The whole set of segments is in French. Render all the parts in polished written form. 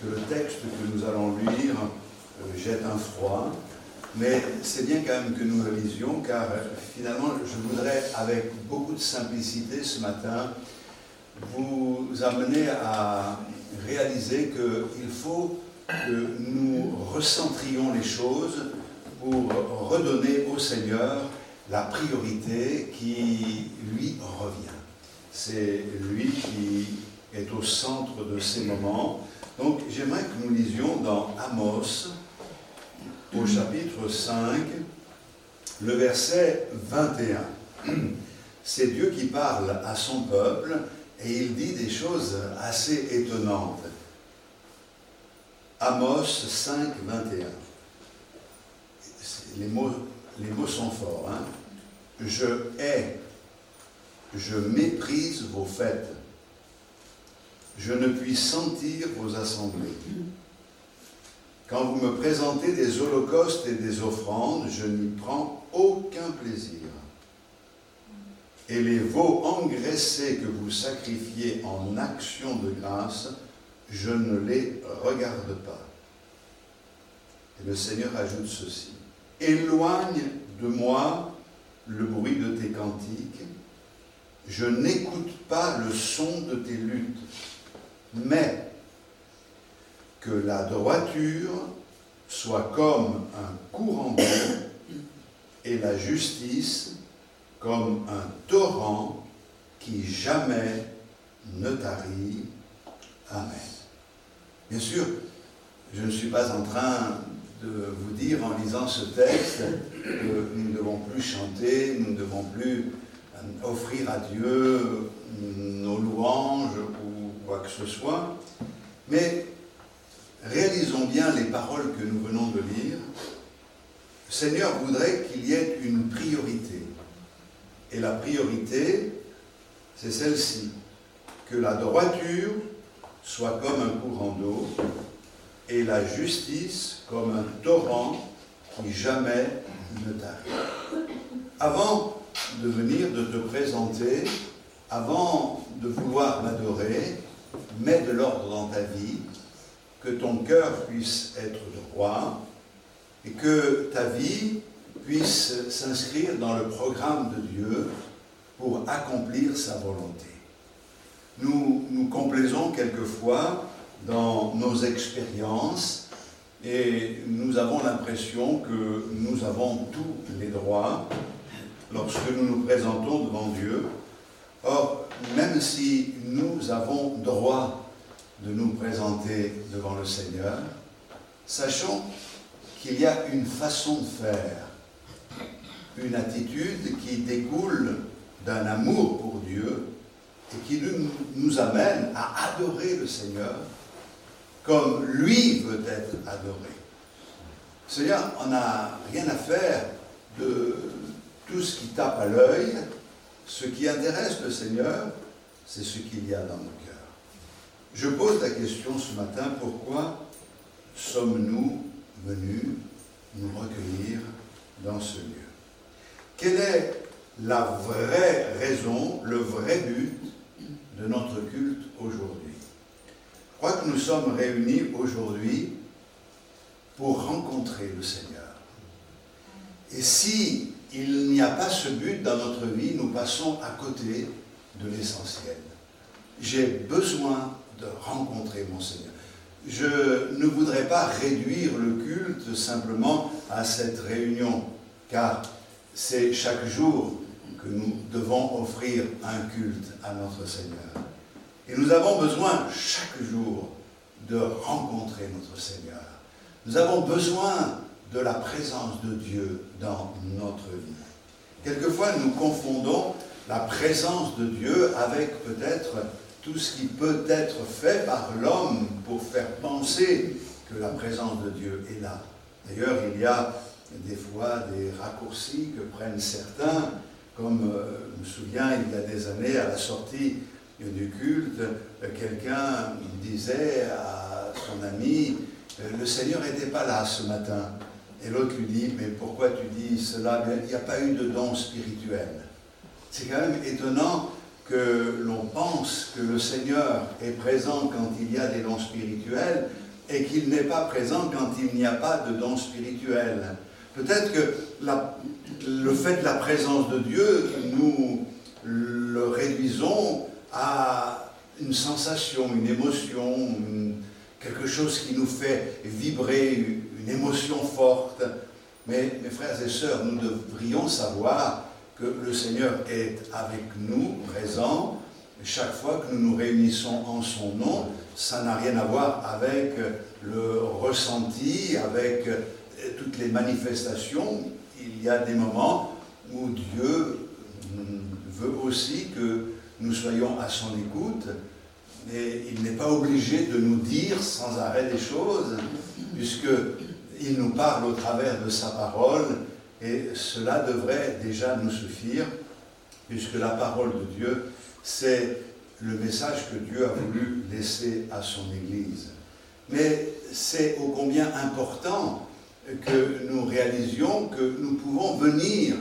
que le texte que nous allons lire jette un froid, mais c'est bien quand même que nous le lisions, car finalement, je voudrais, avec beaucoup de simplicité ce matin, vous amener à réaliser qu'il faut que nous recentrions les choses pour redonner au Seigneur la priorité qui lui revient. C'est lui qui est au centre de ces moments. Donc j'aimerais que nous lisions dans Amos, au chapitre 5, le verset 21. C'est Dieu qui parle à son peuple et il dit des choses assez étonnantes. Amos 5, 21. Les mots sont forts. Hein? Je hais, je méprise vos fêtes. Je ne puis sentir vos assemblées. Quand vous me présentez des holocaustes et des offrandes, je n'y prends aucun plaisir. Et les veaux engraissés que vous sacrifiez en action de grâce, je ne les regarde pas. Et le Seigneur ajoute ceci. Éloigne de moi le bruit de tes cantiques. Je n'écoute pas le son de tes luttes. Mais que la droiture soit comme un courant d'eau et la justice comme un torrent qui jamais ne tarit. Amen. Bien sûr, je ne suis pas en train de vous dire en lisant ce texte que nous ne devons plus chanter, nous ne devons plus offrir à Dieu nos louanges ou quoi que ce soit, mais réalisons bien les paroles que nous venons de lire. Le Seigneur voudrait qu'il y ait une priorité. Et la priorité, c'est celle-ci, que la droiture soit comme un courant d'eau et la justice comme un torrent qui jamais ne tarit. Avant de venir, de te présenter, avant de vouloir m'adorer, mets de l'ordre dans ta vie, que ton cœur puisse être droit et que ta vie puisse s'inscrire dans le programme de Dieu pour accomplir sa volonté. Nous complaisons quelquefois dans nos expériences et nous avons l'impression que nous avons tous les droits lorsque nous nous présentons devant Dieu. Or, même si nous avons droit de nous présenter devant le Seigneur, sachons qu'il y a une façon de faire, une attitude qui découle d'un amour pour Dieu et qui nous amène à adorer le Seigneur comme lui veut être adoré. Seigneur, on n'a rien à faire de tout ce qui tape à l'œil. Ce qui intéresse le Seigneur, c'est ce qu'il y a dans nos cœurs. Je pose la question ce matin, pourquoi sommes-nous venus nous recueillir dans ce lieu? Quelle est la vraie raison, le vrai but de notre culte aujourd'hui? Je crois que nous sommes réunis aujourd'hui pour rencontrer le Seigneur. Et si il n'y a pas ce but dans notre vie, nous passons à côté de l'essentiel. J'ai besoin de rencontrer mon Seigneur. Je ne voudrais pas réduire le culte simplement à cette réunion, car c'est chaque jour que nous devons offrir un culte à notre Seigneur. Et nous avons besoin chaque jour de rencontrer notre Seigneur. Nous avons besoin de la présence de Dieu dans notre vie. Quelquefois, nous confondons la présence de Dieu avec peut-être tout ce qui peut être fait par l'homme pour faire penser que la présence de Dieu est là. D'ailleurs, il y a des fois des raccourcis que prennent certains, comme je me souviens, il y a des années, à la sortie du culte, quelqu'un disait à son ami, le Seigneur n'était pas là ce matin. Et l'autre lui dit, mais pourquoi tu dis cela? Il n'y a pas eu de don spirituel. C'est quand même étonnant que l'on pense que le Seigneur est présent quand il y a des dons spirituels, et qu'il n'est pas présent quand il n'y a pas de don spirituel. Peut-être que le fait de la présence de Dieu, nous le réduisons à une sensation, une émotion, quelque chose qui nous fait vibrer, une émotion forte. Mais mes frères et sœurs, nous devrions savoir que le Seigneur est avec nous, présent. Chaque fois que nous nous réunissons en son nom, ça n'a rien à voir avec le ressenti, avec toutes les manifestations. Il y a des moments où Dieu veut aussi que nous soyons à son écoute, mais il n'est pas obligé de nous dire sans arrêt des choses, puisqu'il nous parle au travers de sa parole, et cela devrait déjà nous suffire, puisque la parole de Dieu, c'est le message que Dieu a voulu laisser à son Église. Mais c'est ô combien important que nous réalisions que nous pouvons venir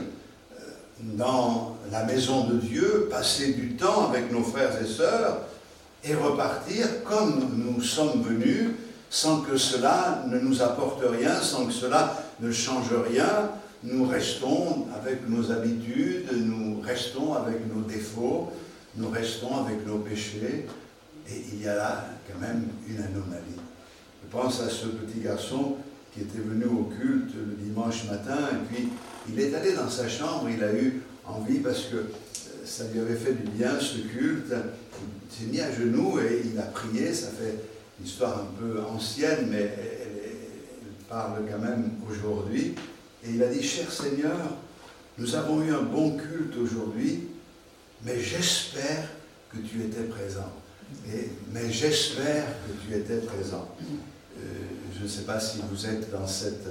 dans la maison de Dieu, passer du temps avec nos frères et sœurs et repartir comme nous sommes venus, sans que cela ne nous apporte rien, sans que cela ne change rien. Nous restons avec nos habitudes, nous restons avec nos défauts, nous restons avec nos péchés, et il y a là quand même une anomalie. Je pense à ce petit garçon qui était venu au culte le dimanche matin, et puis il est allé dans sa chambre, il a eu envie, parce que ça lui avait fait du bien ce culte, il s'est mis à genoux et il a prié. Ça fait une histoire un peu ancienne, mais elle parle quand même aujourd'hui. Et il a dit: cher Seigneur, nous avons eu un bon culte aujourd'hui, mais j'espère que tu étais présent. Mais j'espère que tu étais présent. Je ne sais pas si vous êtes dans cette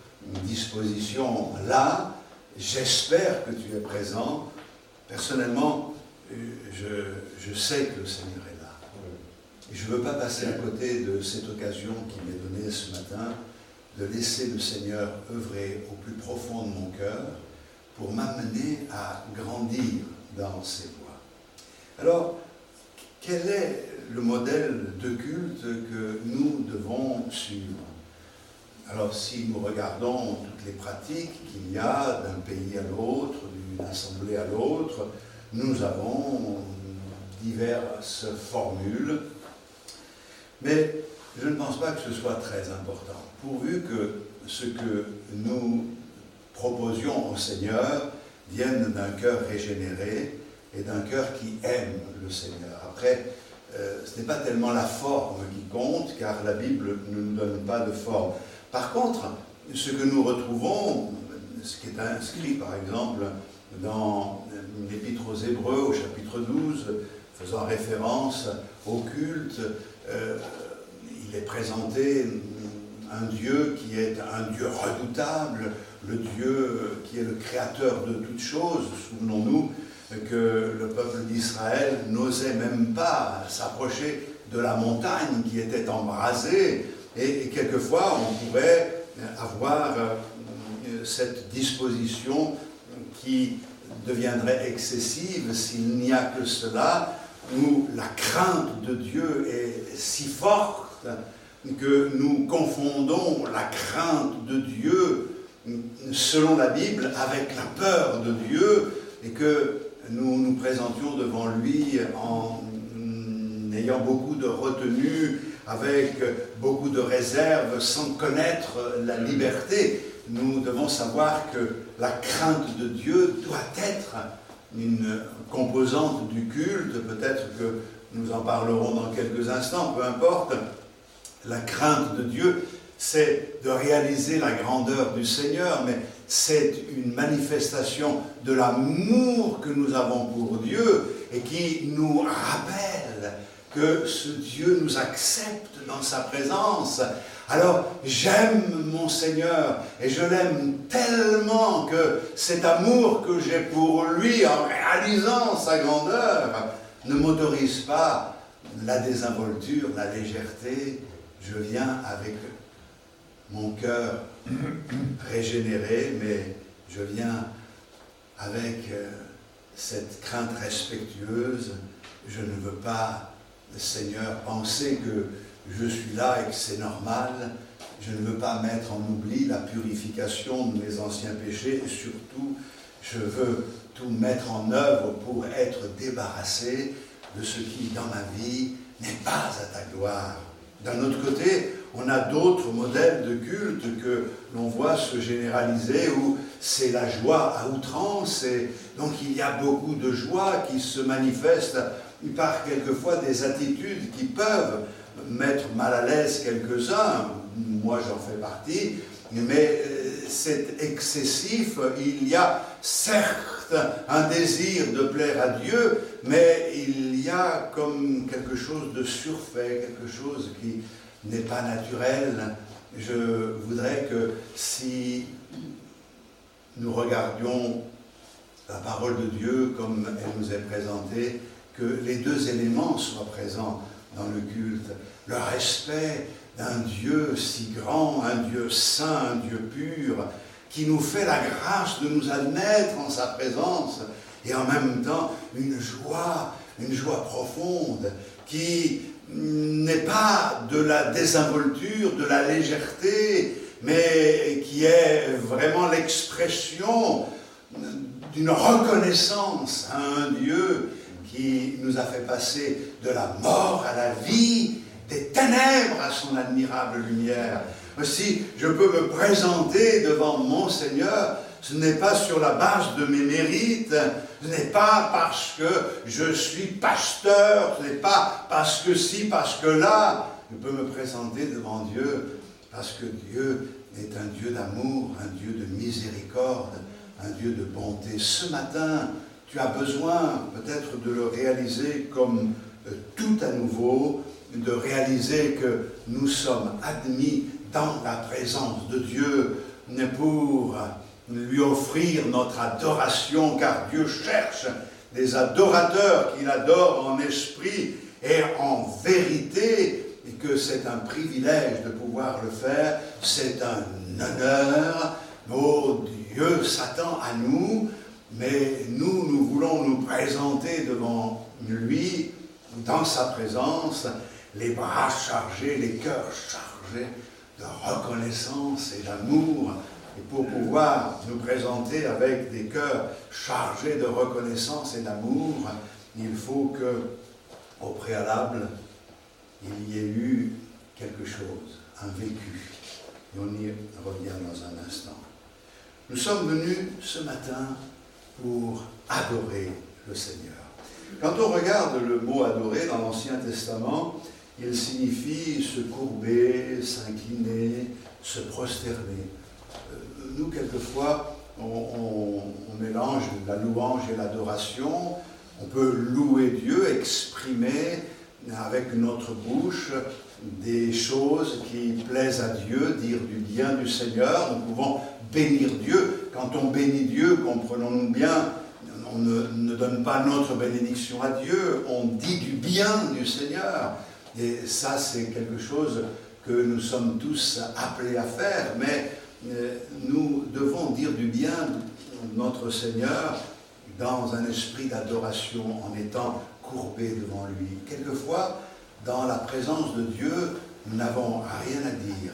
disposition-là. J'espère que tu es présent. Personnellement, je sais que le Seigneur est là. Et je ne veux pas passer à côté de cette occasion qui m'est donnée ce matin, de laisser le Seigneur œuvrer au plus profond de mon cœur pour m'amener à grandir dans ses voies. Alors, quel est le modèle de culte que nous devons suivre? Alors, si nous regardons toutes les pratiques qu'il y a d'un pays à l'autre, d'une assemblée à l'autre, nous avons diverses formules, mais je ne pense pas que ce soit très important, pourvu que ce que nous proposions au Seigneur vienne d'un cœur régénéré et d'un cœur qui aime le Seigneur. Après, ce n'est pas tellement la forme qui compte, car la Bible ne nous donne pas de forme. Par contre, ce que nous retrouvons, ce qui est inscrit par exemple dans l'Épître aux Hébreux, au chapitre 12, faisant référence au culte, il est présenté un Dieu qui est un Dieu redoutable, le Dieu qui est le créateur de toutes choses. Souvenons-nous que le peuple d'Israël n'osait même pas s'approcher de la montagne qui était embrasée, et quelquefois on pourrait avoir cette disposition qui deviendrait excessive s'il n'y a que cela, où la crainte de Dieu est si forte que nous confondons la crainte de Dieu selon la Bible avec la peur de Dieu, et que nous nous présentions devant lui en ayant beaucoup de retenue, avec beaucoup de réserve, sans connaître la liberté. Nous devons savoir que la crainte de Dieu doit être une composante du culte. Peut-être que nous en parlerons dans quelques instants, peu importe. La crainte de Dieu, c'est de réaliser la grandeur du Seigneur, mais c'est une manifestation de l'amour que nous avons pour Dieu et qui nous rappelle que ce Dieu nous accepte dans sa présence. Alors, j'aime mon Seigneur et je l'aime tellement que cet amour que j'ai pour lui en réalisant sa grandeur ne m'autorise pas la désinvolture, la légèreté. Je viens avec mon cœur régénéré, mais je viens avec cette crainte respectueuse. Je ne veux pas, Seigneur, penser que je suis là et que c'est normal. Je ne veux pas mettre en oubli la purification de mes anciens péchés et surtout, je veux tout mettre en œuvre pour être débarrassé de ce qui, dans ma vie, n'est pas à ta gloire. D'un autre côté, on a d'autres modèles de culte que l'on voit se généraliser où c'est la joie à outrance et donc il y a beaucoup de joie qui se manifeste par quelquefois des attitudes qui peuvent mettre mal à l'aise quelques-uns, moi j'en fais partie, mais c'est excessif, il y a certes un désir de plaire à Dieu, mais il y a comme quelque chose de surfait, quelque chose qui n'est pas naturel. Je voudrais que si nous regardions la parole de Dieu comme elle nous est présentée, que les deux éléments soient présents dans le culte. Le respect d'un Dieu si grand, un Dieu saint, un Dieu pur, qui nous fait la grâce de nous admettre en sa présence, et en même temps une joie profonde, qui n'est pas de la désinvolture, de la légèreté, mais qui est vraiment l'expression d'une reconnaissance à un Dieu qui nous a fait passer de la mort à la vie, des ténèbres à son admirable lumière. Si je peux me présenter devant mon Seigneur, ce n'est pas sur la base de mes mérites, ce n'est pas parce que je suis pasteur, ce n'est pas parce que si, parce que là. Je peux me présenter devant Dieu parce que Dieu est un Dieu d'amour, un Dieu de miséricorde, un Dieu de bonté. Ce matin, tu as besoin peut-être de le réaliser comme tout à nouveau, de réaliser que nous sommes admis dans la présence de Dieu pour lui offrir notre adoration, car Dieu cherche des adorateurs qu'il adore en esprit et en vérité, et que c'est un privilège de pouvoir le faire, c'est un honneur. Oh, Dieu s'attend à nous, mais nous voulons nous présenter devant lui, dans sa présence, les bras chargés, les cœurs chargés de reconnaissance et d'amour. Et pour pouvoir nous présenter avec des cœurs chargés de reconnaissance et d'amour, il faut que, au préalable, il y ait eu quelque chose, un vécu. Et on y revient dans un instant. Nous sommes venus ce matin pour adorer le Seigneur. Quand on regarde le mot adorer dans l'Ancien Testament, il signifie se courber, s'incliner, se prosterner. Nous, quelquefois, on mélange la louange et l'adoration. On peut louer Dieu, exprimer avec notre bouche des choses qui plaisent à Dieu, dire du bien du Seigneur. Nous pouvons bénir Dieu. Quand on bénit Dieu, comprenons-nous bien, on ne donne pas notre bénédiction à Dieu, on dit du bien du Seigneur. Et ça, c'est quelque chose que nous sommes tous appelés à faire, mais nous devons dire du bien de notre Seigneur dans un esprit d'adoration, en étant courbés devant lui. Quelquefois, dans la présence de Dieu, nous n'avons rien à dire.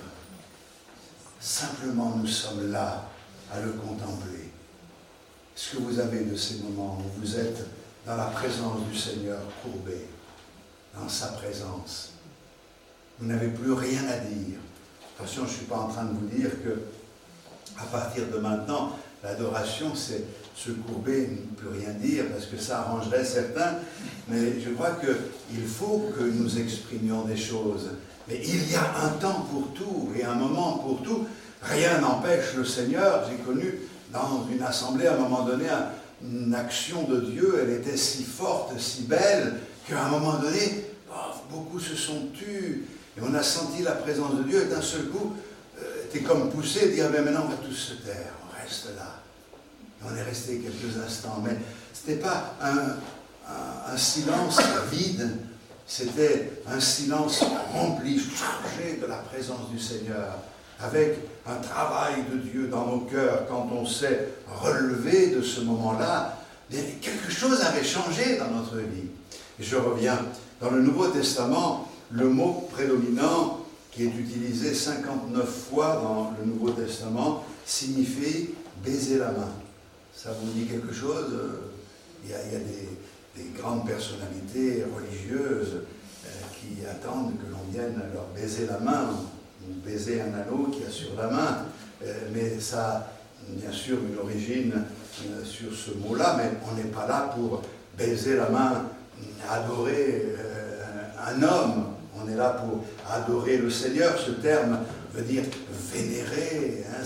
Simplement, nous sommes là à le contempler. Est-ce que vous avez de ces moments où vous êtes dans la présence du Seigneur, courbé, dans sa présence? Vous n'avez plus rien à dire. Attention, je ne suis pas en train de vous dire que, à partir de maintenant, l'adoration, c'est se courber, ne plus rien dire, parce que ça arrangerait certains. Mais je crois qu'il faut que nous exprimions des choses. Mais il y a un temps pour tout et un moment pour tout. Rien n'empêche le Seigneur. J'ai connu dans une assemblée, à un moment donné, une action de Dieu. Elle était si forte, si belle, qu'à un moment donné, beaucoup se sont tus. Et on a senti la présence de Dieu. Et d'un seul coup, t'es comme poussé, dire, mais maintenant on va tous se taire, on reste là. Et on est resté quelques instants. Mais ce n'était pas un silence vide, c'était un silence rempli, chargé de la présence du Seigneur, avec un travail de Dieu dans nos cœurs. Quand on s'est relevé de ce moment-là, quelque chose avait changé dans notre vie. Et je reviens dans le Nouveau Testament, le mot prédominant qui est utilisé 59 fois dans le Nouveau Testament signifie baiser la main. Ça vous dit quelque chose? Il y a des grandes personnalités religieuses qui attendent que l'on vienne leur baiser la main, ou baiser un anneau qu'il y a sur la main. Mais ça a bien sûr une origine sur ce mot-là, mais on n'est pas là pour baiser la main, adorer un homme. On est là pour adorer le Seigneur. Ce terme veut dire vénérer. Hein,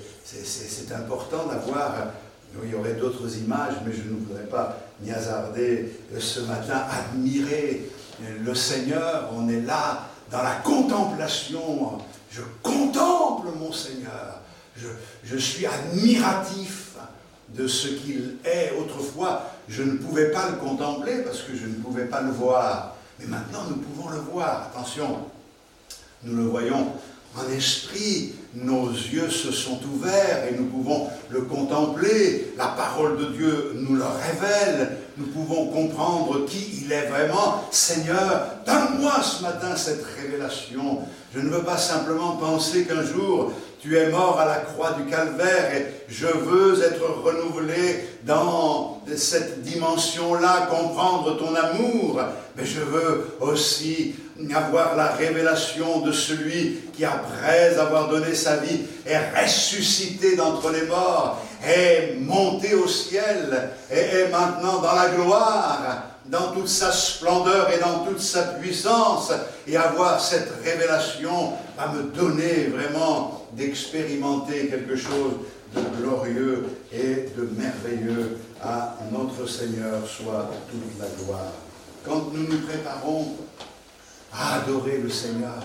c'est important d'avoir... Il y aurait d'autres images, mais je ne voudrais pas m'y hasarder ce matin. Admirer le Seigneur, on est là dans la contemplation. Je contemple mon Seigneur. Je suis admiratif de ce qu'il est. Autrefois, je ne pouvais pas le contempler parce que je ne pouvais pas le voir. Mais maintenant, nous pouvons le voir. Attention, nous le voyons en esprit. Nos yeux se sont ouverts et nous pouvons le contempler. La parole de Dieu nous le révèle. Nous pouvons comprendre qui il est vraiment. Seigneur, donne-moi ce matin cette révélation. Je ne veux pas simplement penser qu'un jour, tu es mort à la croix du calvaire et je veux être renouvelé dans cette dimension-là, comprendre ton amour. Mais je veux aussi avoir la révélation de celui qui, après avoir donné sa vie, est ressuscité d'entre les morts, est monté au ciel et est maintenant dans la gloire, dans toute sa splendeur et dans toute sa puissance. Et avoir cette révélation va me donner vraiment d'expérimenter quelque chose de glorieux et de merveilleux. À notre Seigneur soit toute la gloire. Quand nous nous préparons à adorer le Seigneur,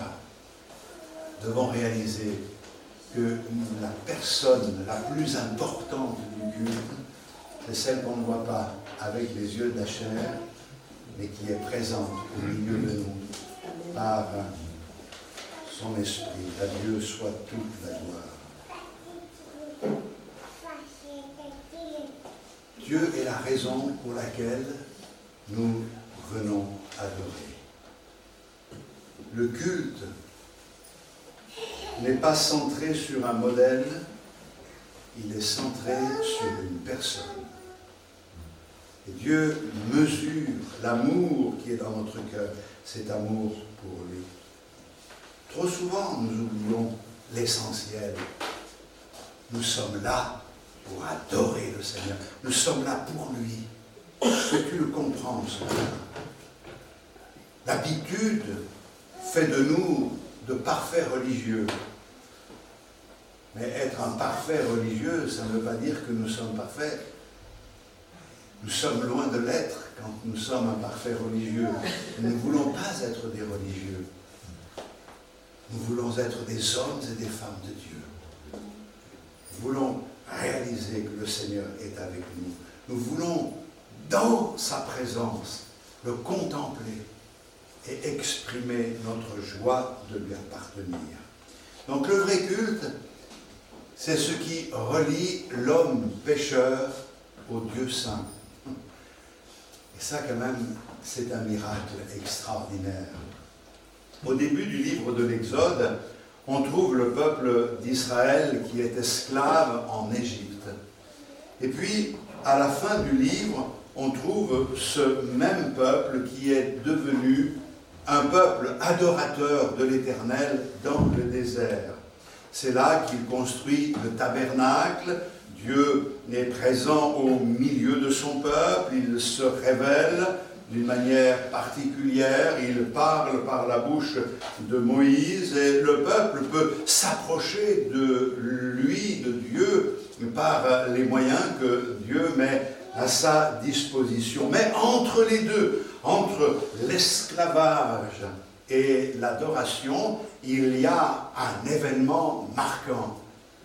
nous devons réaliser que la personne la plus importante du culte, c'est celle qu'on ne voit pas avec les yeux de la chair, mais qui est présente au milieu de nous par son esprit. À Dieu soit toute la gloire. Dieu est la raison pour laquelle nous venons adorer. Le culte n'est pas centré sur un modèle, il est centré sur une personne. Et Dieu mesure l'amour qui est dans notre cœur, cet amour pour lui. Trop souvent, nous oublions l'essentiel. Nous sommes là pour adorer le Seigneur. Nous sommes là pour lui. Est-ce que tu le comprends ce matin? L'habitude fait de nous de parfaits religieux. Mais être un parfait religieux, ça ne veut pas dire que nous sommes parfaits. Nous sommes loin de l'être quand nous sommes un parfait religieux. Nous ne voulons pas être des religieux. Nous voulons être des hommes et des femmes de Dieu. Nous voulons réaliser que le Seigneur est avec nous. Nous voulons, dans sa présence, le contempler et exprimer notre joie de lui appartenir. Donc le vrai culte, c'est ce qui relie l'homme pécheur au Dieu saint. Et ça, quand même, c'est un miracle extraordinaire. Au début du livre de l'Exode, on trouve le peuple d'Israël qui est esclave en Égypte. Et puis, à la fin du livre, on trouve ce même peuple qui est devenu un peuple adorateur de l'Éternel dans le désert. C'est là qu'il construit le tabernacle. Dieu est présent au milieu de son peuple, il se révèle d'une manière particulière, il parle par la bouche de Moïse et le peuple peut s'approcher de lui, de Dieu, par les moyens que Dieu met à sa disposition. Mais entre les deux, entre l'esclavage et l'adoration, il y a un événement marquant.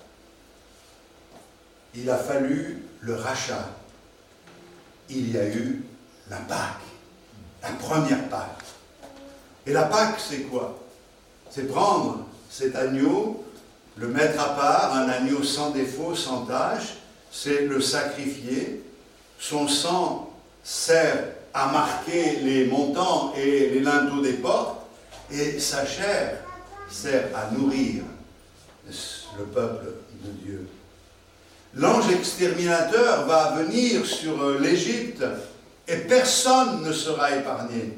Il a fallu le rachat. Il y a eu la Pâque, la première Pâque. Et la Pâque, c'est quoi? C'est prendre cet agneau, le mettre à part, un agneau sans défaut, sans tache, c'est le sacrifier. Son sang sert à marquer les montants et les linteaux des portes, et sa chair sert à nourrir le peuple de Dieu. L'ange exterminateur va venir sur l'Égypte et personne ne sera épargné.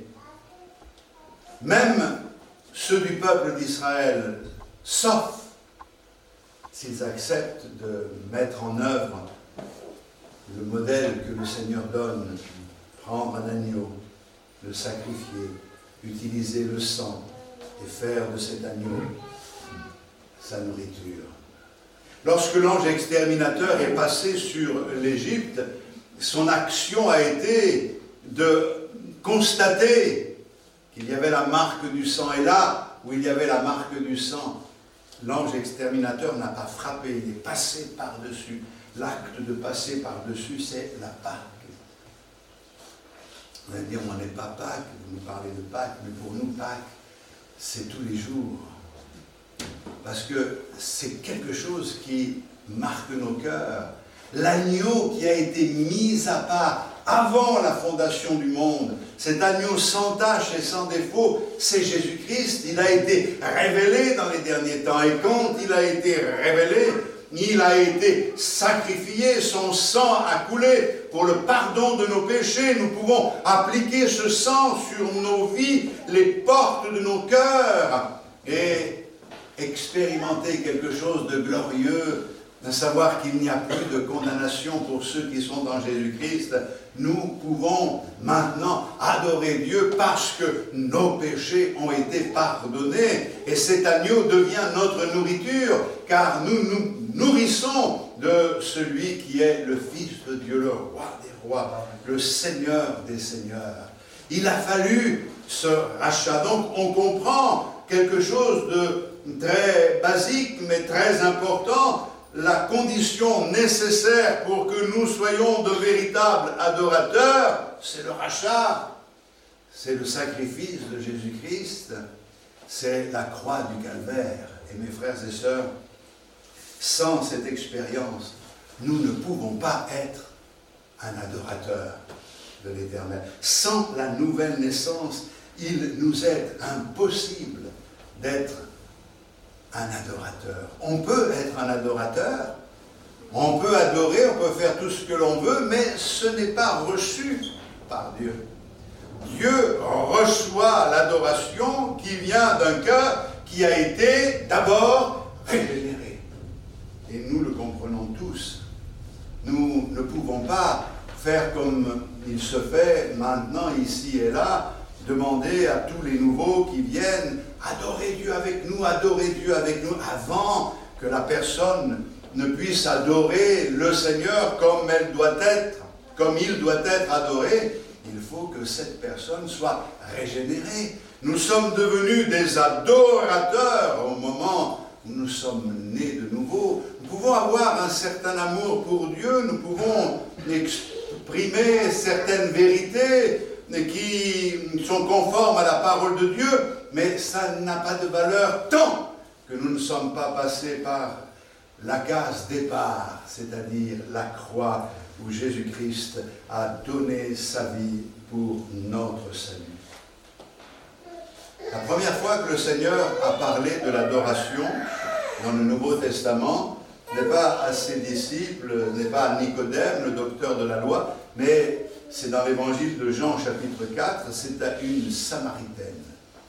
Même ceux du peuple d'Israël, sauf s'ils acceptent de mettre en œuvre le modèle que le Seigneur donne, prendre un agneau, le sacrifier, utiliser le sang et faire de cet agneau sa nourriture. Lorsque l'ange exterminateur est passé sur l'Égypte, son action a été de constater qu'il y avait la marque du sang. Et là où il y avait la marque du sang, l'ange exterminateur n'a pas frappé, il est passé par-dessus. L'acte de passer par-dessus, c'est la Pâque. Vous allez dire, on n'est pas Pâques, vous nous parlez de Pâques, mais pour nous, Pâques, c'est tous les jours. Parce que c'est quelque chose qui marque nos cœurs. L'agneau qui a été mis à part avant la fondation du monde, cet agneau sans tache et sans défaut, c'est Jésus-Christ. Il a été révélé dans les derniers temps. Et quand il a été révélé, il a été sacrifié, son sang a coulé pour le pardon de nos péchés. Nous pouvons appliquer ce sang sur nos vies, les portes de nos cœurs, et expérimenter quelque chose de glorieux, de savoir qu'il n'y a plus de condamnation pour ceux qui sont dans Jésus-Christ. Nous pouvons maintenant adorer Dieu parce que nos péchés ont été pardonnés et cet agneau devient notre nourriture car nous nous nourrissons de celui qui est le Fils de Dieu, le Roi des rois, le Seigneur des seigneurs. Il a fallu ce rachat. Donc on comprend quelque chose de très basique mais très important. La condition nécessaire pour que nous soyons de véritables adorateurs, c'est le rachat, c'est le sacrifice de Jésus-Christ, c'est la croix du calvaire. Et mes frères et sœurs, sans cette expérience, nous ne pouvons pas être un adorateur de l'Éternel. Sans la nouvelle naissance, il nous est impossible d'être un adorateur. On peut être un adorateur, on peut adorer, on peut faire tout ce que l'on veut, mais ce n'est pas reçu par Dieu. Dieu reçoit l'adoration qui vient d'un cœur qui a été d'abord régénéré. Et nous le comprenons tous. Nous ne pouvons pas faire comme il se fait maintenant, ici et là, demander à tous les nouveaux qui viennent adorer Dieu avec nous, avant que la personne ne puisse adorer le Seigneur comme elle doit être, comme il doit être adoré. Il faut que cette personne soit régénérée. Nous sommes devenus des adorateurs au moment où nous sommes nés de nouveau. Nous pouvons avoir un certain amour pour Dieu, nous pouvons exprimer certaines vérités qui sont conformes à la parole de Dieu, mais ça n'a pas de valeur tant que nous ne sommes pas passés par la case départ, c'est-à-dire la croix où Jésus-Christ a donné sa vie pour notre salut. La première fois que le Seigneur a parlé de l'adoration dans le Nouveau Testament n'est pas à ses disciples, n'est pas à Nicodème, le docteur de la loi, mais c'est dans l'évangile de Jean, chapitre 4, c'est à une Samaritaine.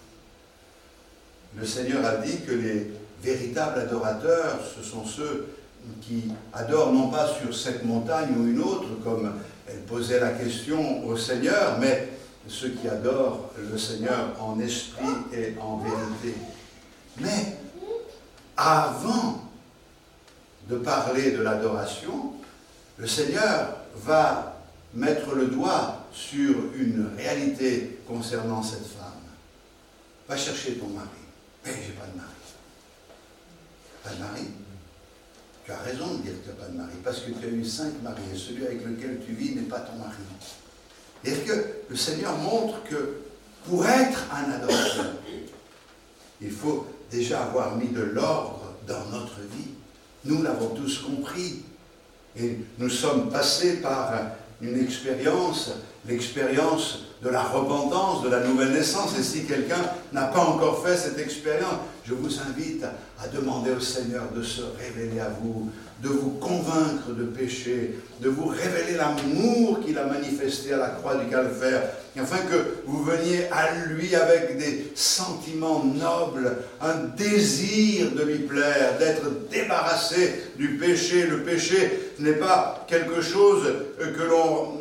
Le Seigneur a dit que les véritables adorateurs, ce sont ceux qui adorent non pas sur cette montagne ou une autre, comme elle posait la question au Seigneur, mais ceux qui adorent le Seigneur en esprit et en vérité. Mais avant de parler de l'adoration, le Seigneur va mettre le doigt sur une réalité concernant cette femme. Va chercher ton mari. Mais j'ai pas de mari. Pas de mari? Tu as raison de dire que tu n'as pas de mari, parce que tu as eu 5 maris, et celui avec lequel tu vis n'est pas ton mari. Et que le Seigneur montre que pour être un adorateur, il faut déjà avoir mis de l'ordre dans notre vie. Nous l'avons tous compris. Et nous sommes passés par une expérience l'expérience de la repentance, de la nouvelle naissance. Et si quelqu'un n'a pas encore fait cette expérience, je vous invite à demander au Seigneur de se révéler à vous, de vous convaincre de péché, de vous révéler l'amour qu'il a manifesté à la croix du Calvaire, afin que vous veniez à lui avec des sentiments nobles, un désir de lui plaire, d'être débarrassé du péché. Le péché n'est pas quelque chose que l'on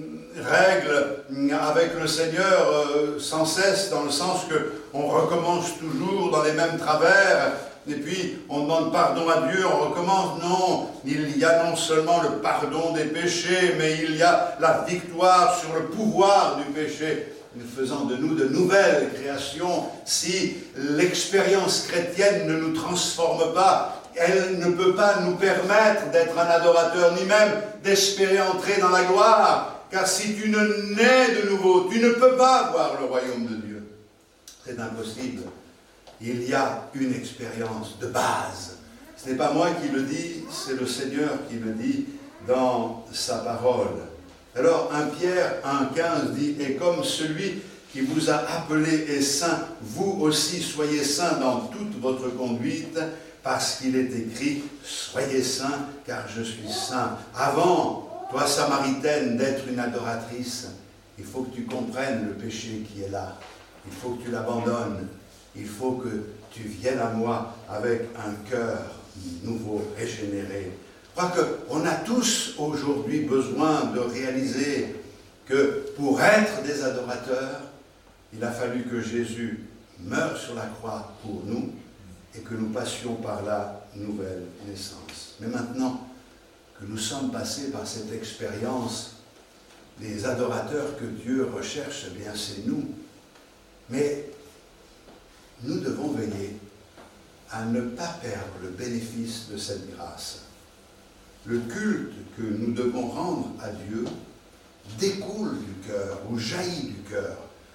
règle avec le Seigneur sans cesse, dans le sens qu'on recommence toujours dans les mêmes travers, et puis on demande pardon à Dieu, on recommence. Non, il y a non seulement le pardon des péchés, mais il y a la victoire sur le pouvoir du péché, faisant de nous de nouvelles créations. Si l'expérience chrétienne ne nous transforme pas, elle ne peut pas nous permettre d'être un adorateur, ni même d'espérer entrer dans la gloire. Car si tu ne nais de nouveau, tu ne peux pas voir le royaume de Dieu. C'est impossible. Il y a une expérience de base. Ce n'est pas moi qui le dis, c'est le Seigneur qui le dit dans sa parole. Alors 1 Pierre 1,15 dit « Et comme celui qui vous a appelé est saint, vous aussi soyez saints dans toute votre conduite, parce qu'il est écrit « Soyez saints, car je suis saint. » Avant, toi, Samaritaine, d'être une adoratrice, il faut que tu comprennes le péché qui est là. Il faut que tu l'abandonnes. Il faut que tu viennes à moi avec un cœur nouveau, régénéré. Je crois qu'on a tous aujourd'hui besoin de réaliser que pour être des adorateurs, il a fallu que Jésus meure sur la croix pour nous et que nous passions par la nouvelle naissance. Mais maintenant que nous sommes passés par cette expérience, les adorateurs que Dieu recherche, eh bien c'est nous. Mais nous devons veiller à ne pas perdre le bénéfice de cette grâce. Le culte que nous devons rendre à Dieu découle du cœur ou jaillit du cœur.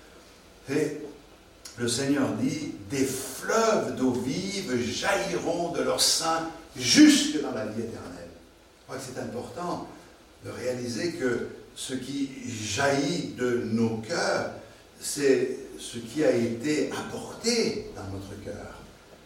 Et le Seigneur dit, des fleuves d'eau vive jailliront de leur sein jusque dans la vie éternelle. Je crois que c'est important de réaliser que ce qui jaillit de nos cœurs, c'est ce qui a été apporté dans notre cœur.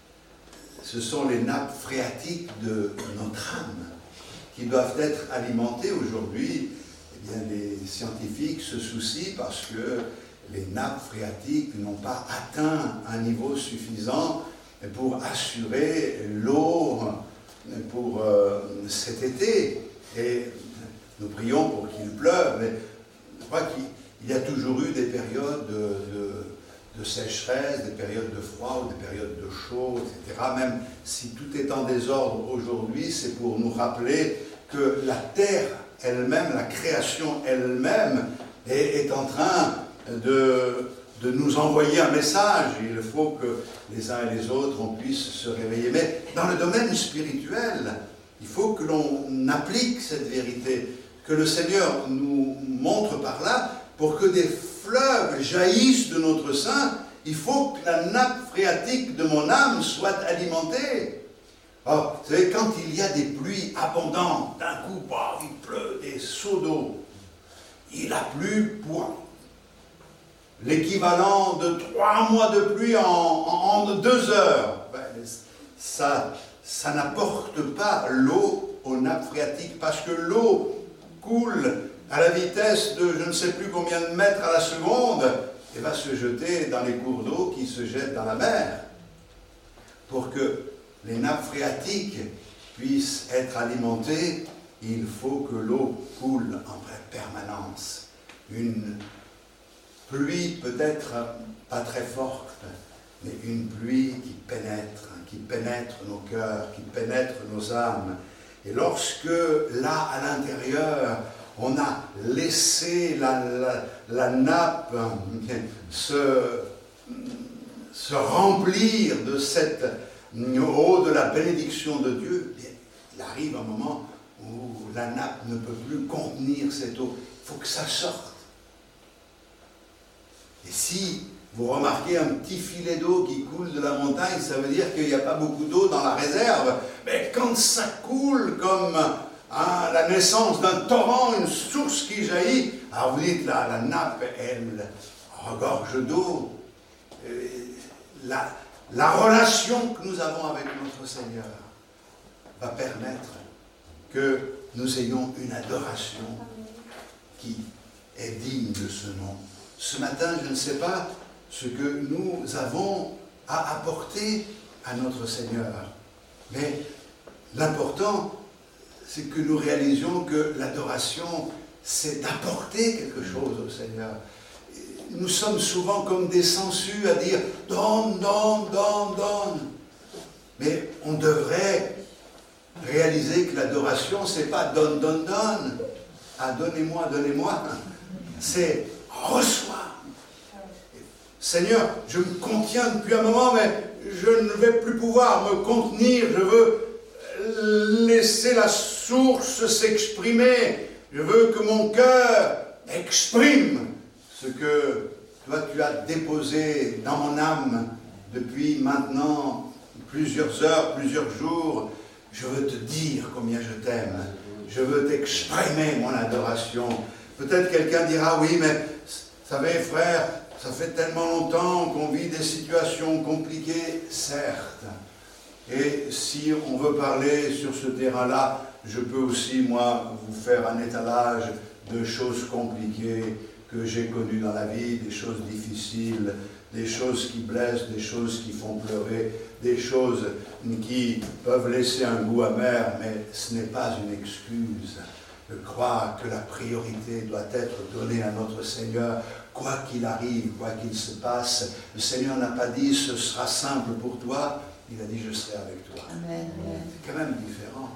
Ce sont les nappes phréatiques de notre âme qui doivent être alimentées aujourd'hui. Eh bien, les scientifiques se soucient parce que les nappes phréatiques n'ont pas atteint un niveau suffisant pour assurer l'eau pour cet été. Et nous prions pour qu'il pleuve, mais je crois qu'il y a toujours eu des périodes de sécheresse, des périodes de froid ou des périodes de chaud, etc. Même si tout est en désordre aujourd'hui, c'est pour nous rappeler que la terre elle-même, la création elle-même, est en train de nous envoyer un message. Il faut que les uns et les autres, on puisse se réveiller. Mais dans le domaine spirituel, il faut que l'on applique cette vérité, que le Seigneur nous montre par là, pour que des fleuves jaillissent de notre sein. Il faut que la nappe phréatique de mon âme soit alimentée. Or, vous savez, quand il y a des pluies abondantes, d'un coup, il pleut des seaux d'eau. Il a plu pour l'équivalent de 3 mois de pluie en 2 heures. Ça n'apporte pas l'eau aux nappes phréatiques, parce que l'eau coule à la vitesse de je ne sais plus combien de mètres à la seconde et va se jeter dans les cours d'eau qui se jettent dans la mer. Pour que les nappes phréatiques puissent être alimentées, il faut que l'eau coule en permanence. Une pluie peut-être pas très forte, mais une pluie qui pénètre nos cœurs, qui pénètre nos âmes. Et lorsque, là, à l'intérieur, on a laissé la nappe se remplir de cette eau de la bénédiction de Dieu, il arrive un moment où la nappe ne peut plus contenir cette eau. Il faut que ça sorte. Et si vous remarquez un petit filet d'eau qui coule de la montagne, ça veut dire qu'il n'y a pas beaucoup d'eau dans la réserve. Mais quand ça coule comme la naissance d'un torrent, une source qui jaillit. Alors vous dites, là, la nappe, elle regorge d'eau. La relation que nous avons avec notre Seigneur va permettre que nous ayons une adoration qui est digne de ce nom. Ce matin, je ne sais pas ce que nous avons à apporter à notre Seigneur, mais l'important, c'est que nous réalisions que l'adoration, c'est d'apporter quelque chose au Seigneur. Nous sommes souvent comme des sangsues à dire « donne, donne, donne, donne ». Mais on devrait réaliser que l'adoration, c'est pas « donne, donne, donne ». Ah, donnez-moi, donnez-moi. C'est « reçois ». Seigneur, je me contiens depuis un moment, mais je ne vais plus pouvoir me contenir. Je veux laisser la source s'exprimer. Je veux que mon cœur exprime ce que toi tu as déposé dans mon âme depuis maintenant plusieurs heures, plusieurs jours. Je veux te dire combien je t'aime. Je veux t'exprimer mon adoration. Peut-être quelqu'un dira, oui, mais vous savez, frère, ça fait tellement longtemps qu'on vit des situations compliquées, certes. Et si on veut parler sur ce terrain-là, je peux aussi, moi, vous faire un étalage de choses compliquées que j'ai connues dans la vie, des choses difficiles, des choses qui blessent, des choses qui font pleurer, des choses qui peuvent laisser un goût amer, mais ce n'est pas une excuse de croire que la priorité doit être donnée à notre Seigneur, quoi qu'il arrive, quoi qu'il se passe. Le Seigneur n'a pas dit « ce sera simple pour toi », il a dit « je serai avec toi ». C'est quand même différent.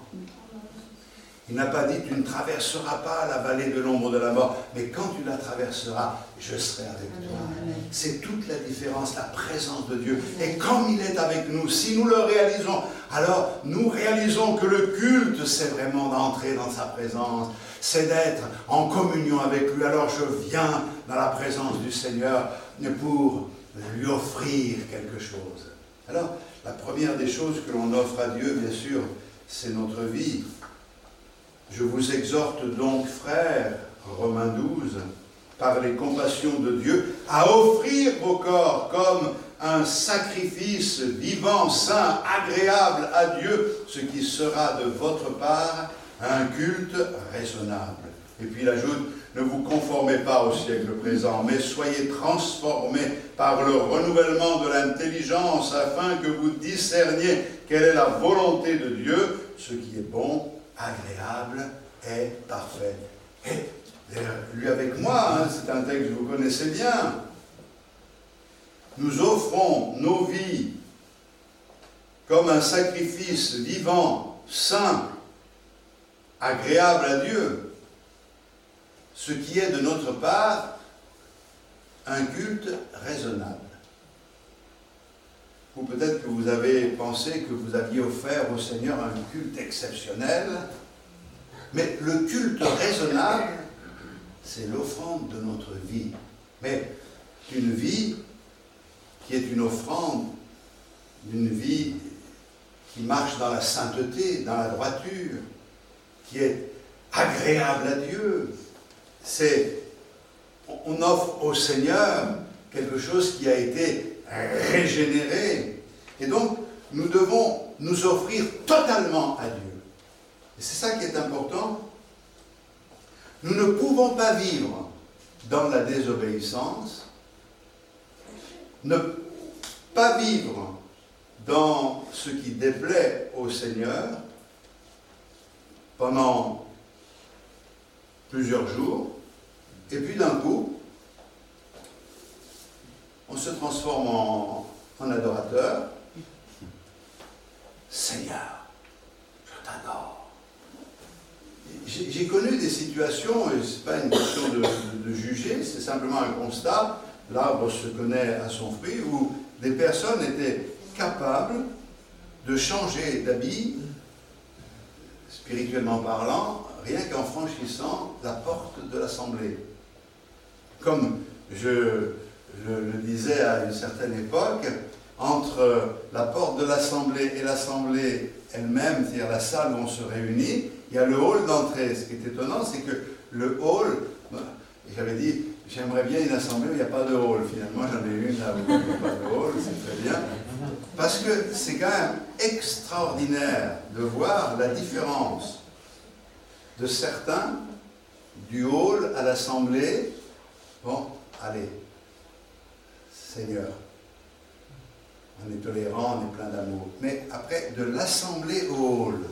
Il n'a pas dit « tu ne traverseras pas la vallée de l'ombre de la mort », mais quand tu la traverseras, je serai avec toi. C'est toute la différence, la présence de Dieu. Et comme il est avec nous, si nous le réalisons, alors nous réalisons que le culte, c'est vraiment d'entrer dans sa présence, c'est d'être en communion avec lui. Alors je viens dans la présence du Seigneur pour lui offrir quelque chose. Alors, la première des choses que l'on offre à Dieu, bien sûr, c'est notre vie. Je vous exhorte donc, frères, Romains 12, par les compassions de Dieu, à offrir vos corps comme un sacrifice vivant, saint, agréable à Dieu, ce qui sera de votre part un culte raisonnable. Et puis il ajoute, ne vous conformez pas au siècle présent, mais soyez transformés par le renouvellement de l'intelligence, afin que vous discerniez quelle est la volonté de Dieu, ce qui est bon, agréable et parfait. Et lui avec moi, c'est un texte que vous connaissez bien. Nous offrons nos vies comme un sacrifice vivant, saint, agréable à Dieu, ce qui est de notre part un culte raisonnable. Ou peut-être que vous avez pensé que vous aviez offert au Seigneur un culte exceptionnel, mais le culte raisonnable, c'est l'offrande de notre vie. Mais une vie qui est une offrande, une vie qui marche dans la sainteté, dans la droiture, qui est agréable à Dieu. On offre au Seigneur quelque chose qui a été régénéré. Et donc, nous devons nous offrir totalement à Dieu. Et c'est ça qui est important. Nous ne pouvons pas vivre dans la désobéissance, ne pas vivre dans ce qui déplaît au Seigneur pendant plusieurs jours, et puis d'un coup, on se transforme en adorateur. Seigneur, je t'adore. J'ai connu des situations, et ce n'est pas une question de juger, c'est simplement un constat, l'arbre se connaît à son fruit, où des personnes étaient capables de changer d'habit, spirituellement parlant, rien qu'en franchissant la porte de l'assemblée. Comme je le disais à une certaine époque, entre la porte de l'assemblée et l'assemblée elle-même, c'est-à-dire la salle où on se réunit, il y a le hall d'entrée. Ce qui est étonnant, c'est que le hall, j'avais dit, j'aimerais bien une assemblée où il n'y a pas de hall. Finalement, j'en ai une là où il n'y a pas de hall, c'est très bien. Parce que c'est quand même extraordinaire de voir la différence de certains du hall à l'assemblée. Bon, allez, Seigneur, on est tolérant, on est plein d'amour. Mais après, de l'assemblée au hall,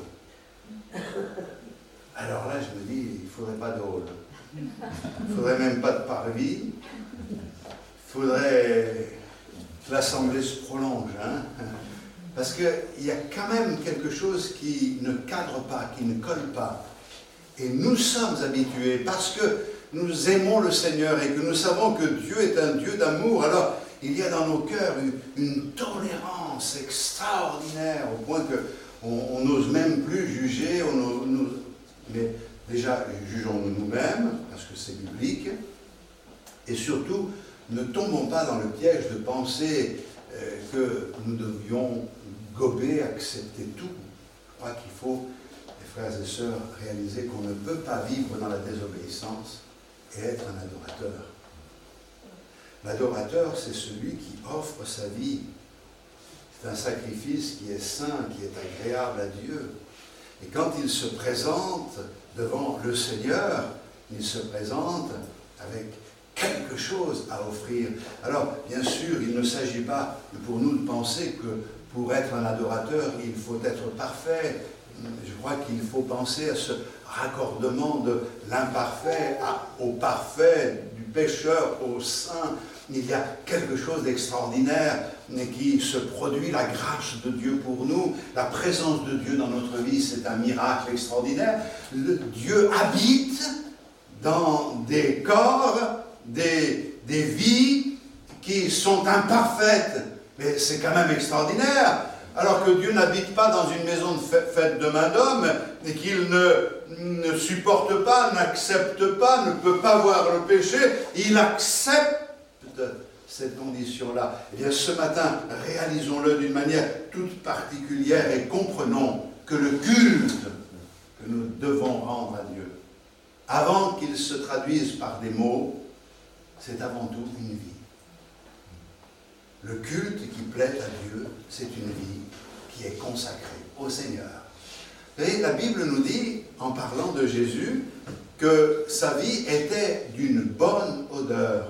alors là, je me dis, il ne faudrait pas de hall. Il ne faudrait même pas de parvis. Il faudrait que l'assemblée se prolonge. Hein, parce qu'il y a quand même quelque chose qui ne cadre pas, qui ne colle pas. Et nous sommes habitués, parce que nous aimons le Seigneur et que nous savons que Dieu est un Dieu d'amour, alors il y a dans nos cœurs une tolérance extraordinaire, au point qu'on n'ose même plus juger, mais déjà jugeons-nous nous-mêmes, parce que c'est biblique, et surtout, ne tombons pas dans le piège de penser que nous devions gober, accepter tout. Je crois qu'il faut, les frères et sœurs, réaliser qu'on ne peut pas vivre dans la désobéissance et être un adorateur. L'adorateur, c'est celui qui offre sa vie. C'est un sacrifice qui est saint, qui est agréable à Dieu. Et quand il se présente devant le Seigneur, il se présente avec quelque chose à offrir. Alors, bien sûr, il ne s'agit pas pour nous de penser que pour être un adorateur, il faut être parfait. Je crois qu'il faut penser à ce raccordement de l'imparfait au parfait, du pécheur au saint. Il y a quelque chose d'extraordinaire qui se produit, la grâce de Dieu pour nous, la présence de Dieu dans notre vie, c'est un miracle extraordinaire. Dieu habite dans des corps, des vies qui sont imparfaites, mais c'est quand même extraordinaire. Alors que Dieu n'habite pas dans une maison faite de main d'homme et qu'il ne supporte pas, n'accepte pas, ne peut pas voir le péché, il accepte cette condition-là. Eh bien, ce matin, réalisons-le d'une manière toute particulière et comprenons que le culte que nous devons rendre à Dieu, avant qu'il se traduise par des mots, c'est avant tout une vie. Le culte qui plaît à Dieu, c'est une vie qui est consacrée au Seigneur. Vous voyez, la Bible nous dit, en parlant de Jésus, que sa vie était d'une bonne odeur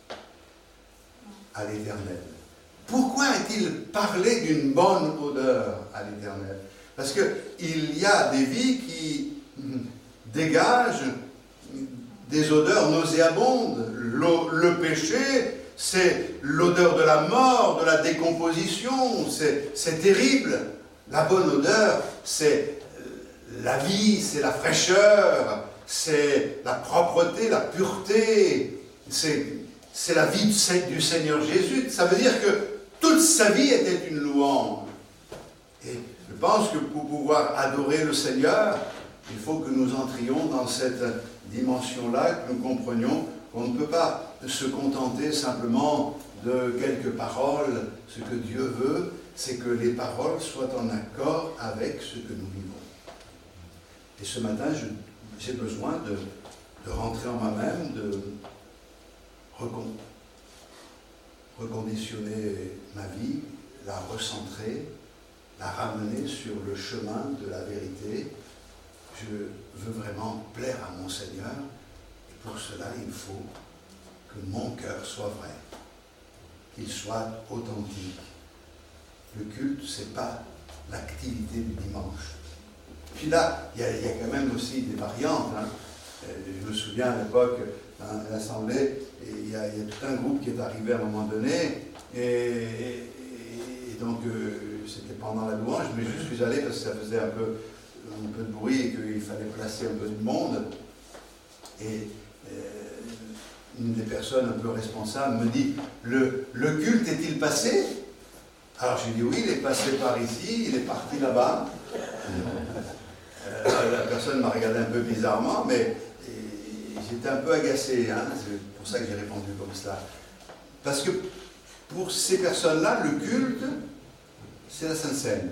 à l'Éternel. Pourquoi a-t-il parlé d'une bonne odeur à l'Éternel? Parce qu'il y a des vies qui dégagent des odeurs nauséabondes. Le péché, c'est l'odeur de la mort, de la décomposition, c'est terrible. La bonne odeur, c'est la vie, c'est la fraîcheur, c'est la propreté, la pureté, c'est la vie du Seigneur Jésus. Ça veut dire que toute sa vie était une louange. Et je pense que pour pouvoir adorer le Seigneur, il faut que nous entrions dans cette dimension-là, que nous comprenions qu'on ne peut pas se contenter simplement de quelques paroles. Ce que Dieu veut, c'est que les paroles soient en accord avec ce que nous vivons. Et ce matin, j'ai besoin de rentrer en moi-même, de reconditionner ma vie, la recentrer, la ramener sur le chemin de la vérité. Je veux vraiment plaire à mon Seigneur, et pour cela, il faut que mon cœur soit vrai, qu'il soit authentique. Le culte, ce n'est pas l'activité du dimanche. Puis là, il y a quand même aussi des variantes. Hein. Je me souviens à l'époque, à l'Assemblée, il y a tout un groupe qui est arrivé à un moment donné, et donc c'était pendant la louange, mais je suis allé parce que ça faisait un peu de bruit et qu'il fallait placer un peu de monde. Et une des personnes un peu responsables me dit, le culte est-il passé? Alors j'ai dit oui, il est passé par ici, il est parti là-bas. La personne m'a regardé un peu bizarrement, mais j'étais un peu agacé, hein, c'est pour ça que j'ai répondu comme ça. Parce que pour ces personnes-là, le culte, c'est la Sainte Seine.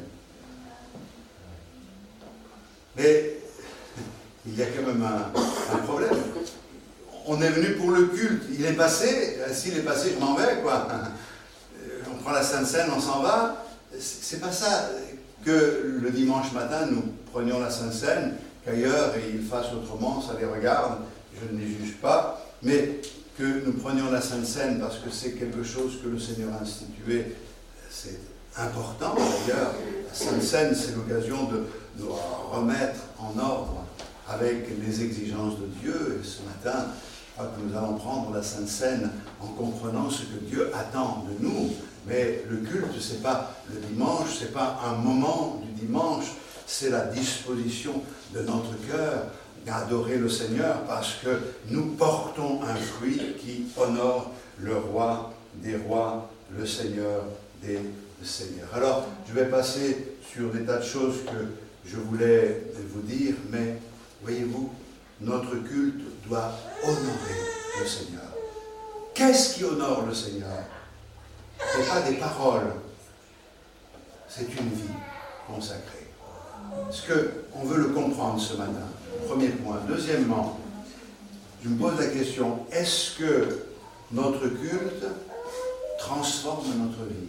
Mais il y a quand même un problème. On est venu pour le culte. Il est passé, s'il est passé, je m'en vais, quoi. On prend la Sainte Seine, on s'en va. C'est pas ça que le dimanche matin, nous prenions la Sainte Seine, qu'ailleurs ils fassent autrement, ça les regarde, je ne les juge pas, mais que nous prenions la Sainte Seine parce que c'est quelque chose que le Seigneur a institué, c'est important d'ailleurs. La Sainte Seine, c'est l'occasion de remettre en ordre avec les exigences de Dieu. Et ce matin, je crois que nous allons prendre la Sainte Seine en comprenant ce que Dieu attend de nous. Mais le culte, ce n'est pas le dimanche, ce n'est pas un moment du dimanche, c'est la disposition de notre cœur d'adorer le Seigneur parce que nous portons un fruit qui honore le roi des rois, le Seigneur des seigneurs. Alors, je vais passer sur des tas de choses que je voulais vous dire, mais voyez-vous, notre culte doit honorer le Seigneur. Qu'est-ce qui honore le Seigneur? Ce n'est pas des paroles, c'est une vie consacrée. Est-ce qu'on veut le comprendre ce matin? Premier point. Deuxièmement, je me pose la question, est-ce que notre culte transforme notre vie?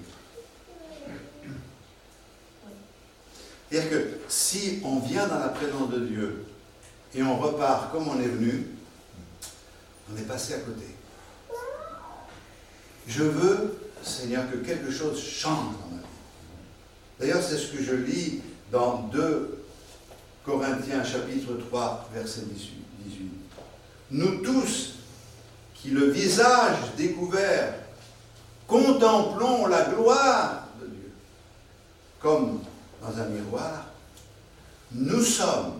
C'est-à-dire que si on vient dans la présence de Dieu et on repart comme on est venu, on est passé à côté. Je veux, Seigneur, que quelque chose change dans ma vie. D'ailleurs, c'est ce que je lis dans 2 Corinthiens, chapitre 3, verset 18. Nous tous, qui le visage découvert, contemplons la gloire de Dieu, comme dans un miroir, nous sommes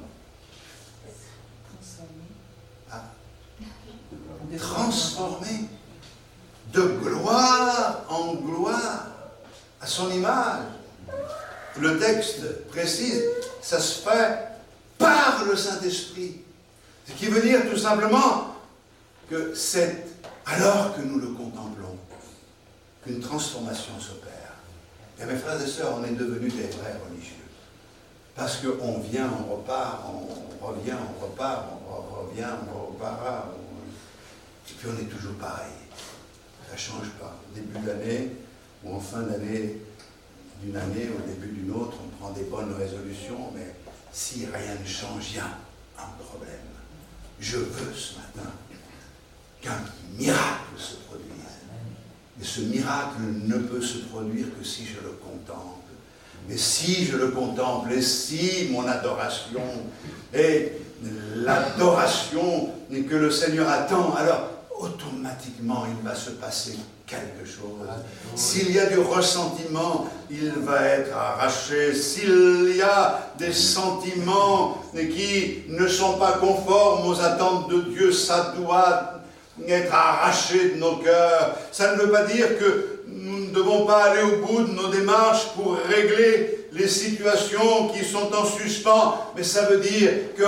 transformés de gloire en gloire à son image. Le texte précise, ça se fait par le Saint-Esprit. Ce qui veut dire tout simplement que c'est alors que nous le contemplons qu'une transformation s'opère. Et mes frères et sœurs, on est devenus des vrais religieux. Parce qu'on vient, on repart, on revient, on repart, on revient, on repart, et puis on est toujours pareil. Ça ne change pas. Au début de l'année, ou en fin d'année, d'une année, au début d'une autre, on prend des bonnes résolutions, mais si rien ne change, il y a un problème. Je veux ce matin qu'un miracle se produise. Et ce miracle ne peut se produire que si je le contemple. Et si je le contemple, et si mon adoration est l'adoration que le Seigneur attend, alors automatiquement il va se passer quelque chose. S'il y a du ressentiment, il va être arraché. S'il y a des sentiments qui ne sont pas conformes aux attentes de Dieu, ça doit être arraché de nos cœurs. Ça ne veut pas dire que nous ne devons pas aller au bout de nos démarches pour régler les situations qui sont en suspens, mais ça veut dire que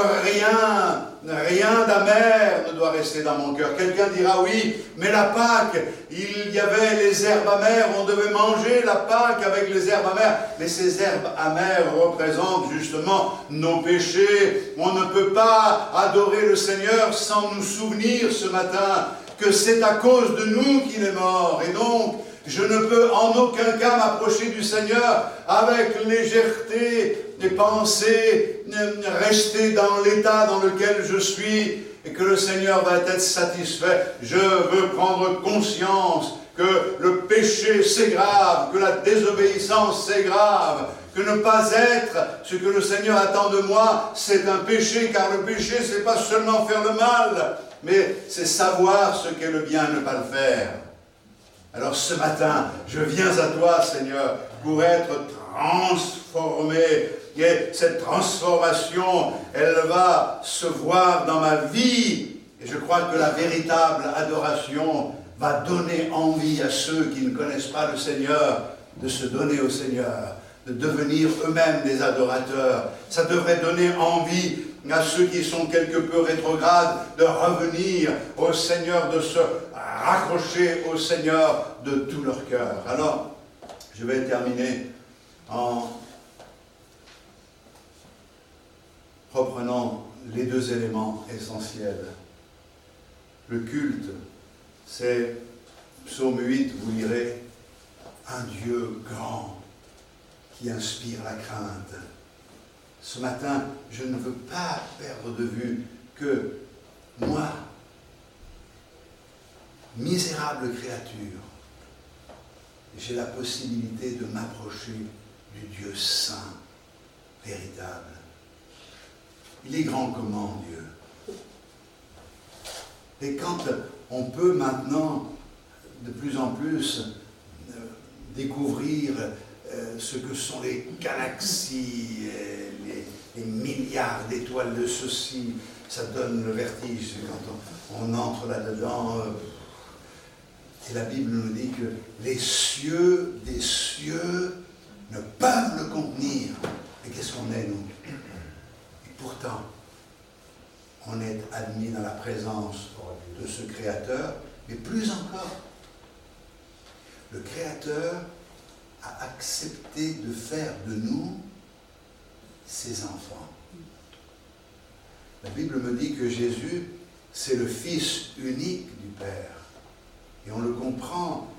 rien d'amer ne doit rester dans mon cœur. Quelqu'un dira oui, mais la Pâque, il y avait les herbes amères, on devait manger la Pâque avec les herbes amères, mais ces herbes amères représentent justement nos péchés. On ne peut pas adorer le Seigneur sans nous souvenir ce matin que c'est à cause de nous qu'il est mort, et donc je ne peux en aucun cas m'approcher du Seigneur avec légèreté et penser rester dans l'état dans lequel je suis et que le Seigneur va être satisfait. Je veux prendre conscience que le péché c'est grave, que la désobéissance c'est grave, que ne pas être ce que le Seigneur attend de moi c'est un péché, car le péché c'est pas seulement faire le mal, mais c'est savoir ce qu'est le bien et ne pas le faire. Alors ce matin, je viens à toi, Seigneur, pour être transformé. Et cette transformation, elle va se voir dans ma vie. Et je crois que la véritable adoration va donner envie à ceux qui ne connaissent pas le Seigneur de se donner au Seigneur, de devenir eux-mêmes des adorateurs. Ça devrait donner envie à ceux qui sont quelque peu rétrogrades de revenir au Seigneur, de se accrochés au Seigneur de tout leur cœur. Alors, je vais terminer en reprenant les deux éléments essentiels. Le culte, c'est, psaume 8, vous lirez, un Dieu grand qui inspire la crainte. Ce matin, je ne veux pas perdre de vue que moi, misérable créature, j'ai la possibilité de m'approcher du Dieu saint, véritable. Il est grand comment, Dieu. Et quand on peut maintenant, de plus en plus, découvrir ce que sont les galaxies, les milliards d'étoiles de ceci, ça donne le vertige quand on entre là-dedans. Et la Bible nous dit que les cieux des cieux ne peuvent le contenir. Et qu'est-ce qu'on est, nous? Et pourtant, on est admis dans la présence de ce Créateur, mais plus encore, le Créateur a accepté de faire de nous ses enfants. La Bible me dit que Jésus, c'est le Fils unique du Père. Et on le comprend.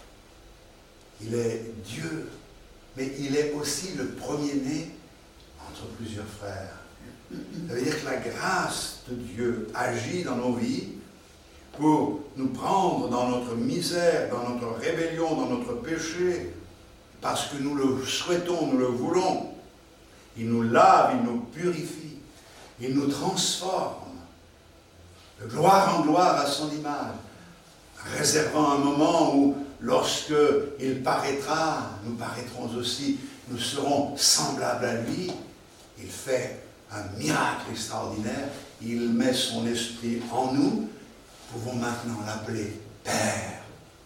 Il est Dieu, mais il est aussi le premier-né entre plusieurs frères. Ça veut dire que la grâce de Dieu agit dans nos vies pour nous prendre dans notre misère, dans notre rébellion, dans notre péché, parce que nous le souhaitons, nous le voulons. Il nous lave, il nous purifie, il nous transforme de gloire en gloire à son image, réservant un moment où, lorsque il paraîtra, nous paraîtrons aussi, nous serons semblables à lui. Il fait un miracle extraordinaire, il met son esprit en nous, nous pouvons maintenant l'appeler Père.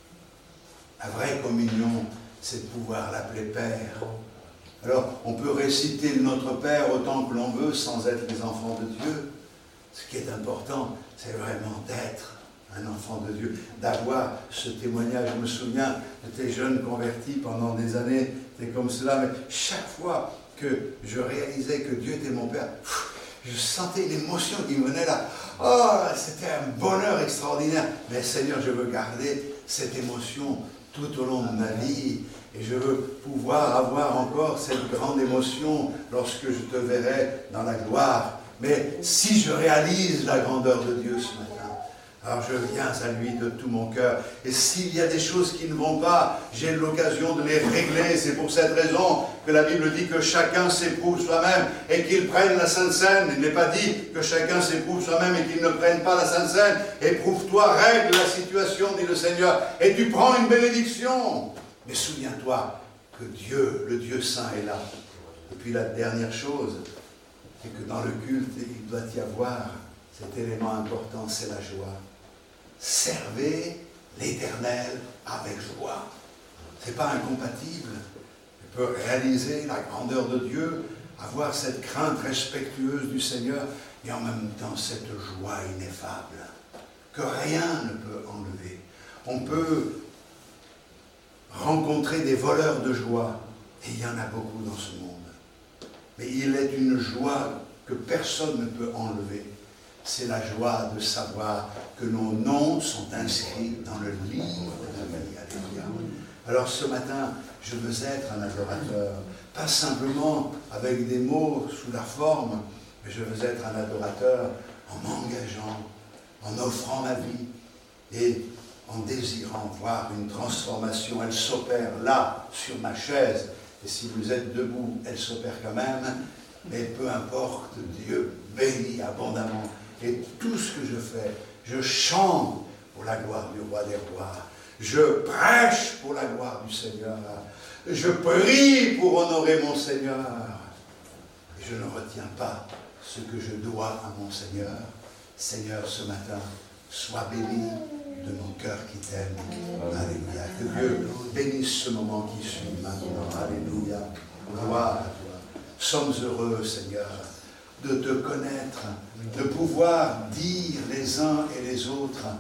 La vraie communion, c'est de pouvoir l'appeler Père. Alors, on peut réciter notre Père autant que l'on veut sans être les enfants de Dieu. Ce qui est important, c'est vraiment d'être un enfant de Dieu, d'avoir ce témoignage. Je me souviens, j'étais jeune converti pendant des années, c'était comme cela, mais chaque fois que je réalisais que Dieu était mon Père, je sentais une émotion qui me venait là. Oh, c'était un bonheur extraordinaire. Mais Seigneur, je veux garder cette émotion tout au long de ma vie. Et je veux pouvoir avoir encore cette grande émotion lorsque je te verrai dans la gloire. Mais si je réalise la grandeur de Dieu ce matin, alors je viens à lui de tout mon cœur. Et s'il y a des choses qui ne vont pas, j'ai l'occasion de les régler. C'est pour cette raison que la Bible dit que chacun s'éprouve soi-même et qu'il prenne la Sainte Seine. Il n'est pas dit que chacun s'éprouve soi-même et qu'il ne prenne pas la Sainte Seine. Éprouve-toi, règle la situation, dit le Seigneur, et tu prends une bénédiction. Mais souviens-toi que Dieu, le Dieu Saint, est là. Et puis la dernière chose, c'est que dans le culte, il doit y avoir cet élément important, c'est la joie. Servez l'Éternel avec joie. Ce n'est pas incompatible. Tu peux réaliser la grandeur de Dieu, avoir cette crainte respectueuse du Seigneur, et en même temps cette joie ineffable, que rien ne peut enlever. On peut rencontrer des voleurs de joie, et il y en a beaucoup dans ce monde. Mais il est une joie que personne ne peut enlever. C'est la joie de savoir que nos noms sont inscrits dans le livre de la vie. Alléluia. Alors ce matin, je veux être un adorateur, pas simplement avec des mots sous la forme, mais je veux être un adorateur en m'engageant, en offrant ma vie et en désirant voir une transformation. Elle s'opère là, sur ma chaise, et si vous êtes debout, elle s'opère quand même, mais peu importe, Dieu bénit abondamment. Et tout ce que je fais, je chante pour la gloire du roi des rois. Je prêche pour la gloire du Seigneur. Je prie pour honorer mon Seigneur. Et je ne retiens pas ce que je dois à mon Seigneur. Seigneur, ce matin, sois béni de mon cœur qui t'aime. Alléluia. Que Dieu bénisse ce moment qui suit maintenant. Alléluia. Gloire à toi. Sommes heureux, Seigneur, de te connaître, de pouvoir dire les uns et les autres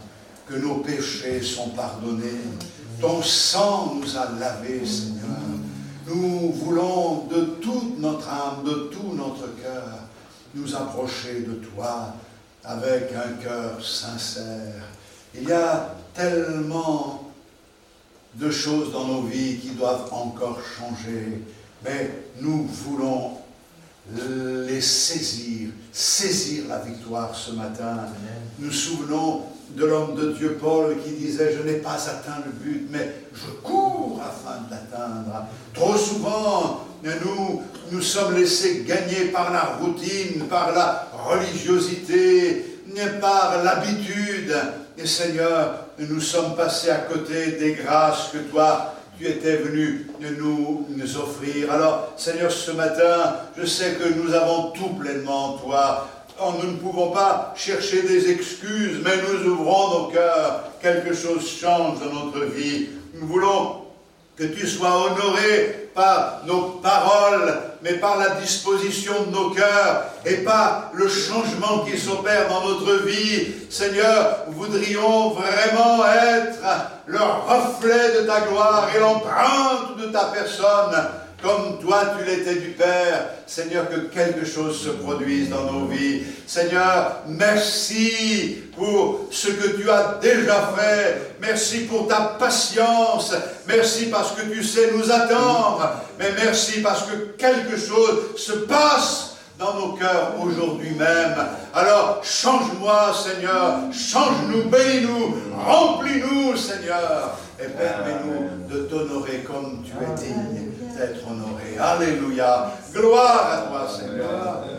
que nos péchés sont pardonnés. Ton sang nous a lavés, Seigneur. Nous voulons de toute notre âme, de tout notre cœur, nous approcher de toi avec un cœur sincère. Il y a tellement de choses dans nos vies qui doivent encore changer, mais nous voulons les saisir la victoire ce matin. Nous nous souvenons de l'homme de Dieu Paul qui disait « Je n'ai pas atteint le but, mais je cours afin de l'atteindre ». Trop souvent, nous sommes laissés gagner par la routine, par la religiosité, par l'habitude. Et Seigneur, nous sommes passés à côté des grâces que toi, tu étais venu nous offrir. Alors, Seigneur, ce matin, je sais que nous avons tout pleinement en toi. Nous ne pouvons pas chercher des excuses, mais nous ouvrons nos cœurs. Quelque chose change dans notre vie. Nous voulons que tu sois honoré par nos paroles, mais par la disposition de nos cœurs et par le changement qui s'opère dans notre vie. Seigneur, nous voudrions vraiment être le reflet de ta gloire et l'empreinte de ta personne, comme toi tu l'étais du Père. Seigneur, que quelque chose se produise dans nos vies. Seigneur, merci pour ce que tu as déjà fait. Merci pour ta patience. Merci parce que tu sais nous attendre. Mais merci parce que quelque chose se passe dans nos cœurs aujourd'hui même. Alors, change-moi, Seigneur. Change-nous, bénis-nous, remplis-nous, Seigneur. Et permets-nous de t'honorer comme tu es digne d'être honoré. Alléluia. Gloire à toi, Seigneur.